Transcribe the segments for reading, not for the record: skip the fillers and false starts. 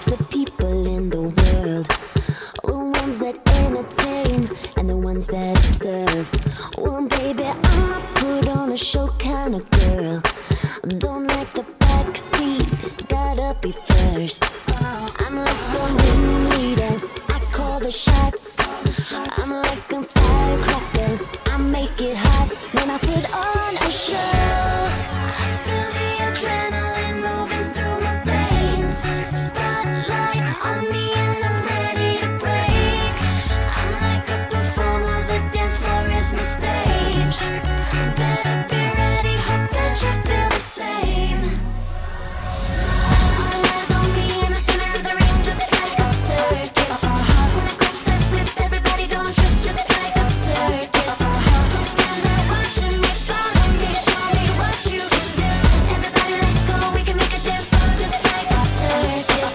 types of people in the world. The ones that entertain and the ones that observe. Well, baby, I'm a put on a show kind of girl. Don't like the backseat, gotta be first. I'm like the ringleader, I call the shots. I'm like a firecracker, I make it hot when I put on a show. Feel the adrenaline moving through my veins. Spotlight on me and I'm ready to break. I'm like a performer, the dance floor is my stage. Better be ready, hope that you feel the same. All eyes on me in the center of the ring, just like a circus. When I grab that whip, everybody don't trip, just like a circus. Don't stand there watching me, follow me, show me what you can do. Everybody let go, we can make a dance floor just like a circus.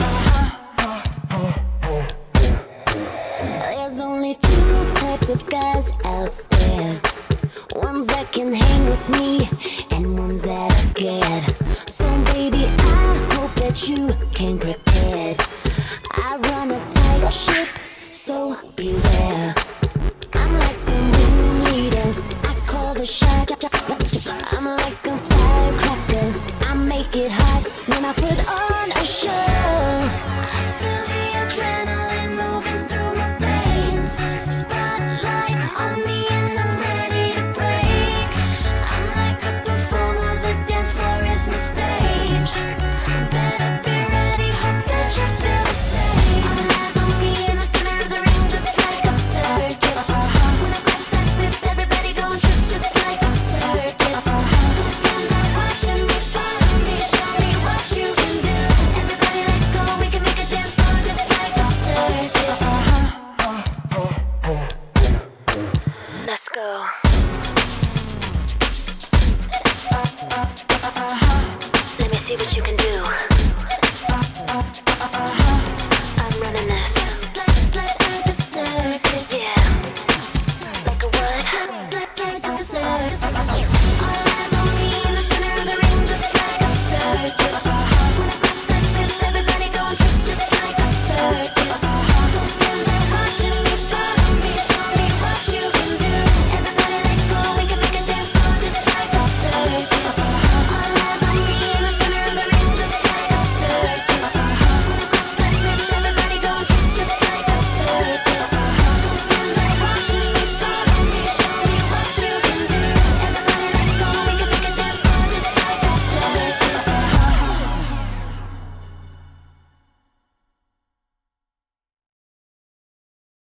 There's only two types of guys out there. Ones that can hang with me and ones that are scared. So baby, I hope that you came prepared. I run a tight ship, so beware. I'm like the ringleader, I call the shot. I'm like a firecracker, I make it hot when I put on a show. Feel the adrenaline moving through my veins. Spotlight on me and I'm ready to break. I'm like a performer, the dance floor is my stage. Better be ready, hope that you feel the same. All eyes on me in the center of the ring, just like a circus. When I grab that whip, everybody gon' trip, just like a circus. Don't stand there watching me, follow me, show me what you can do. Everybody let go, we can make a dance floor just like a circus. Let's go. Let me see what you can do.